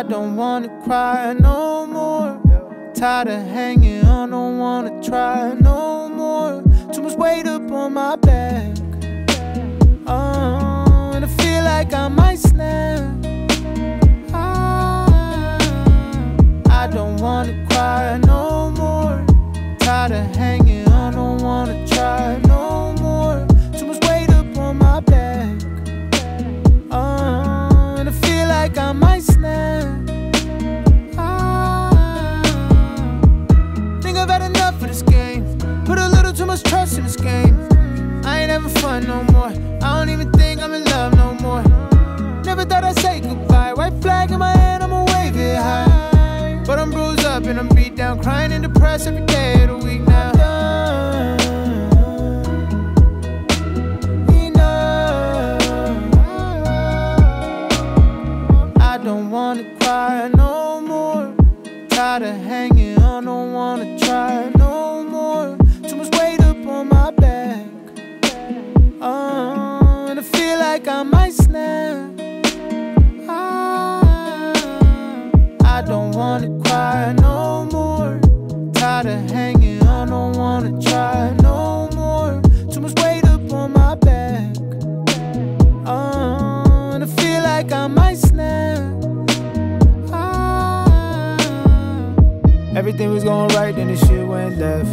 don't wanna cry no more. Tired of hanging on, don't wanna try no more. Too much weight up on my back. And I feel like I might snap. I don't wanna cry no more. Tired of hanging on, don't wanna try no more. Too much weight up on my back. And I feel like I might snap. Think I've had enough of this game. Put a little too much trust in this game. I ain't having fun no more. I don't even think I'm in love no more. Never thought I'd say goodbye. White flag in my hand, I'ma wave it high. But I'm bruised up and I'm beat down, crying and depressed every day of the week now. I don't wanna cry no more. Tired of hanging on, don't wanna try no more. Too much weight up on my back. And I feel like I might snap. I don't wanna cry no more. Tired of hanging on, don't wanna try no more. Too much weight up on my back. And I feel like I might snap. Everything was going right, then this shit went left.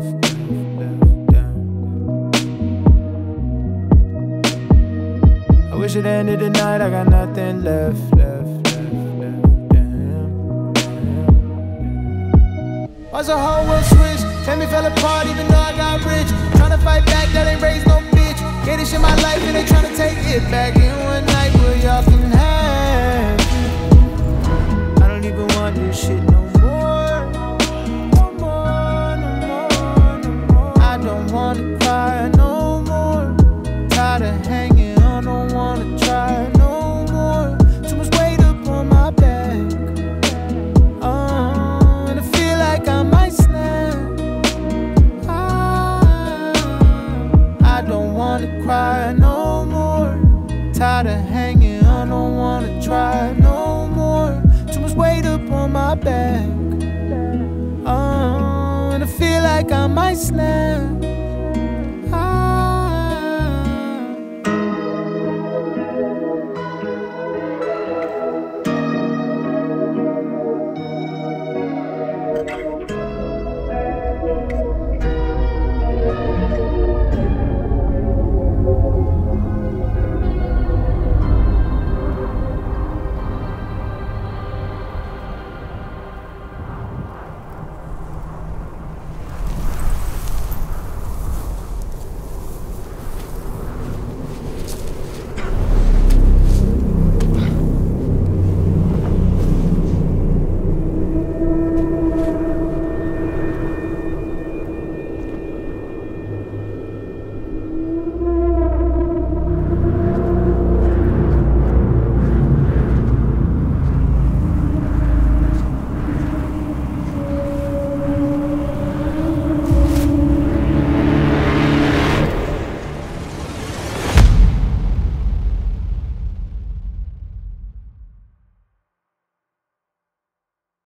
I wish it ended tonight, I got nothing left. Watch the whole world switch, family fell apart even though I got rich. Tryna fight back, that ain't raised no bitch. Get this shit my life and they tryna take it back in one night, but y'all can have it. I don't even want this shit no more. No more. I don't wanna cry no more. Tired of hanging on, don't wanna try no more. Too much weight up on my back. And I feel like I might snap. I don't wanna cry no more. Tired of hanging on, don't wanna try no more. Too much weight up on my back. And I feel like I might snap.